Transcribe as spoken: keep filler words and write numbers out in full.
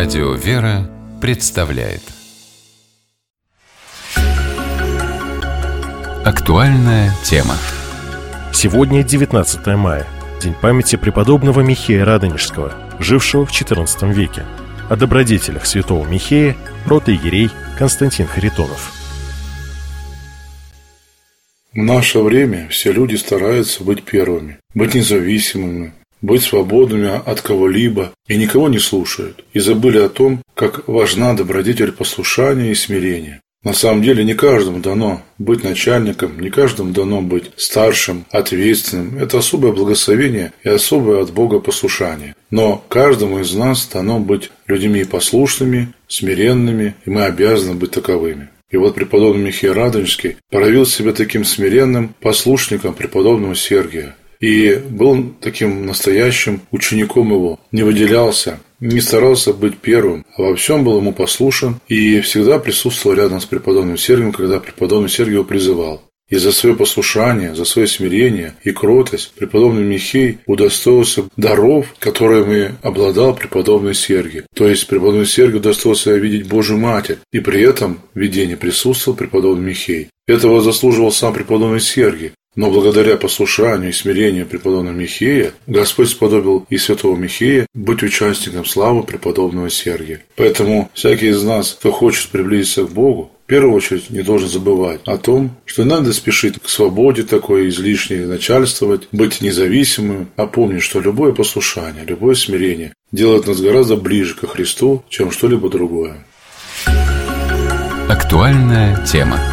Радио «Вера» представляет актуальная тема. Сегодня девятнадцатое мая, день памяти преподобного Михея Радонежского, жившего в четырнадцатом веке. О добродетелях святого Михея протоиерей Константин Харитонов. В наше время все люди стараются быть первыми, быть независимыми, быть свободными от кого-либо и никого не слушают, и забыли о том, как важна добродетель послушания и смирения. На самом деле не каждому дано быть начальником, не каждому дано быть старшим, ответственным. Это особое благословение и особое от Бога послушание. Но каждому из нас дано быть людьми послушными, смиренными, и мы обязаны быть таковыми. И вот преподобный Михей Радонежский проявил себя таким смиренным послушником преподобного Сергия. И был таким настоящим учеником его, не выделялся, не старался быть первым, а во всем был ему послушен и всегда присутствовал рядом с преподобным Сергием, когда преподобный Сергий его призывал. И за свое послушание, за свое смирение и кротость преподобный Михей удостоился даров, которыми обладал преподобный Сергий. То есть преподобный Сергий удостоился видеть Божию Матерь, и при этом в видении присутствовал преподобный Михей. Этого заслуживал сам преподобный Сергий. Но благодаря послушанию и смирению преподобного Михея, Господь сподобил и святого Михея быть участником славы преподобного Сергия. Поэтому всякий из нас, кто хочет приблизиться к Богу, в первую очередь не должен забывать о том, что надо спешить к свободе такой излишней, начальствовать, быть независимым, а помнить, что любое послушание, любое смирение делает нас гораздо ближе ко Христу, чем что-либо другое. Актуальная тема.